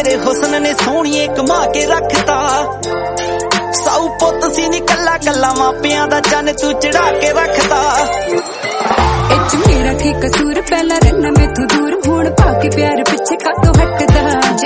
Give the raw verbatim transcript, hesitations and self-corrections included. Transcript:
तेरे हुस्न ने सोहणिए कमा के रखता साऊ पुत सी नी कला कला मापियां दा चन तू चढ़ा के रखता मेरा की कसूर पहला रहना मैं तू दूर हुण पाके प्यार पिछे कातों हटदा